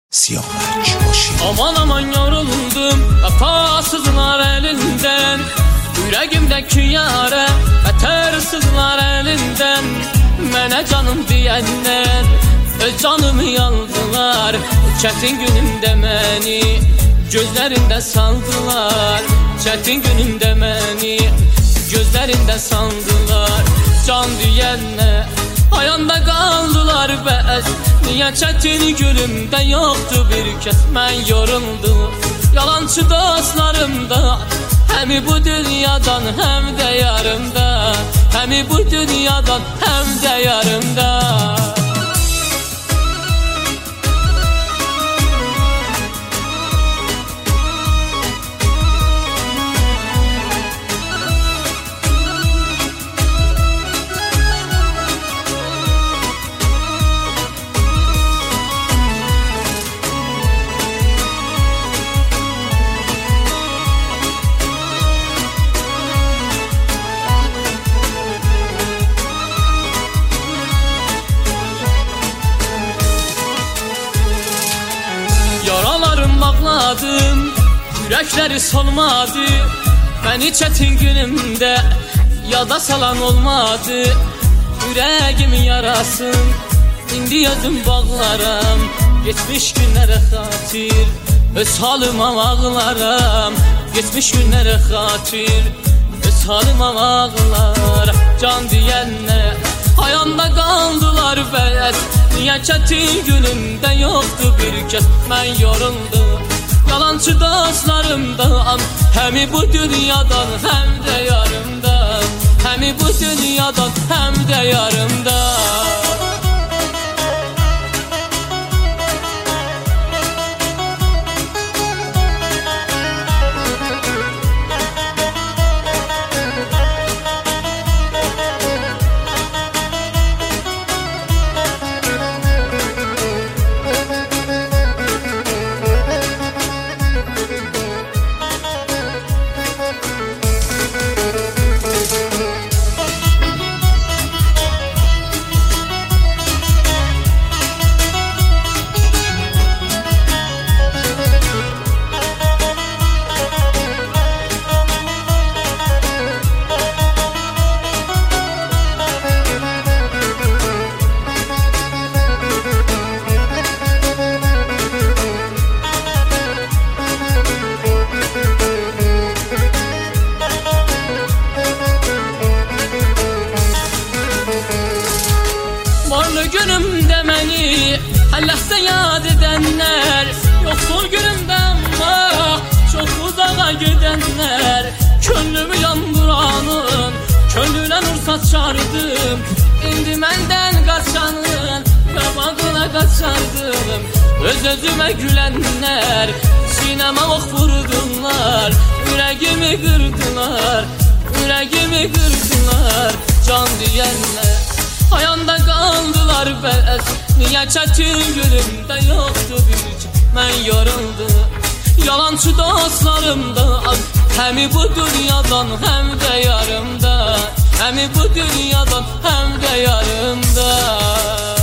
Siyahlar başı. Aman aman yoruldum vefasızlar elinden, yüreğimdeki yare etersizler elinden. Mene canım diyenler öz canımı yaldılar, çetin günümde meni gözlerinde saldılar. Çetin günümde meni gözlerinde saldılar. Can diyenler ayanda kaldılar bəs. Niye çetin günümde yoktu bir kez? Ben yoruldum yalancı dostlarımdan, hem bu dünyadan hem de yarımdan, hem bu dünyadan hem de yarımdan. Yaralarım bağladım, yürekleri solmadı. Beni çetin günümde yada salan olmadı. Yüreğimin yarasın indi yazım bağlaram. Geçmiş günlere hatir öz halıma ağlaram. Geçmiş günlere hatir öz halıma ağlaram. Can diyenler ayanda kaldılar bəs. Niye çetin günümde yoktu bir kez? Ben yoruldum yalancı dostlarımdan, hem bu dünyadan hem de yarımdan, hem bu dünyadan hem de yarımdan. Varlı günümde meni Allah'ta yad edenler, yoksul günümde ama çok uzağa gidenler. Könlümü yandıranın könlüne nur saçardım. İndi menden kaçanın kabağına kaçardım. Öz özüme gülenler sineme ok vurdular. Yüreğimi kırdılar, yüreğimi kırdılar. Can diyenler ayanda kaldılar bəs. Niye çetin günümde yoktu bir kez? Ben yoruldum yalancı dostlarımdan, hem bu dünyadan hem de yarımdan, hem bu dünyadan hem de yarımdan.